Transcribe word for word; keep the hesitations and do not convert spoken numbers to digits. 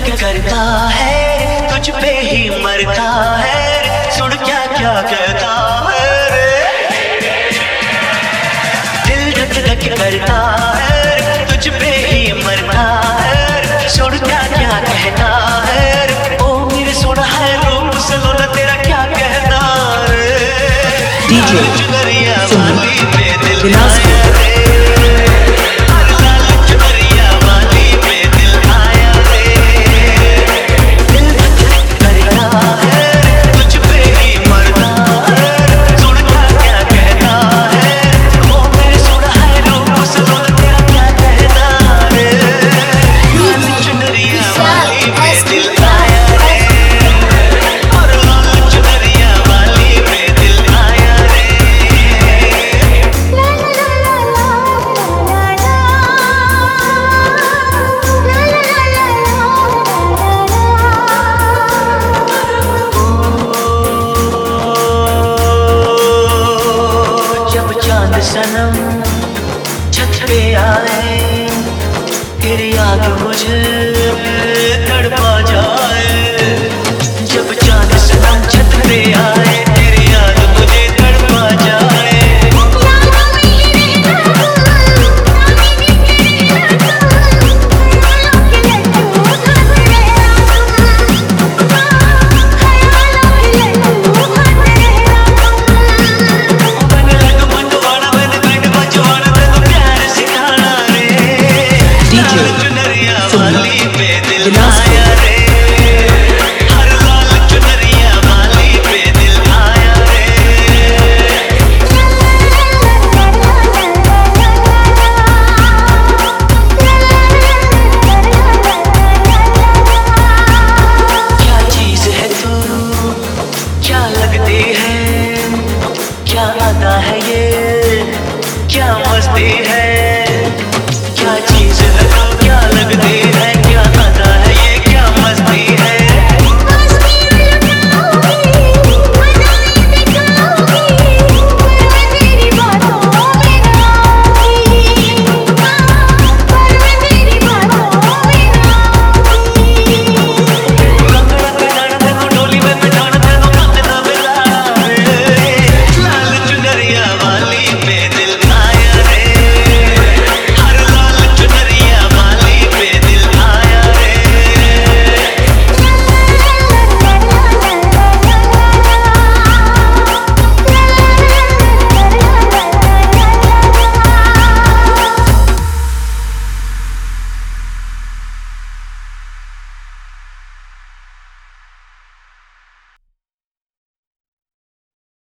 करता है, तुझ पे ही मरता है, सुन क्या क्या कहता है रे। दिल धक धक करता है, तुझ पे ही मरता है, सुन क्या क्या कहता है। ओ मेरे सुन है रूप सुनो ना तेरा क्या कहना रे। डीजे चुनरिया वाली पे दिल बिलासपुर। सनम छत पे आए तेरी याद मुझे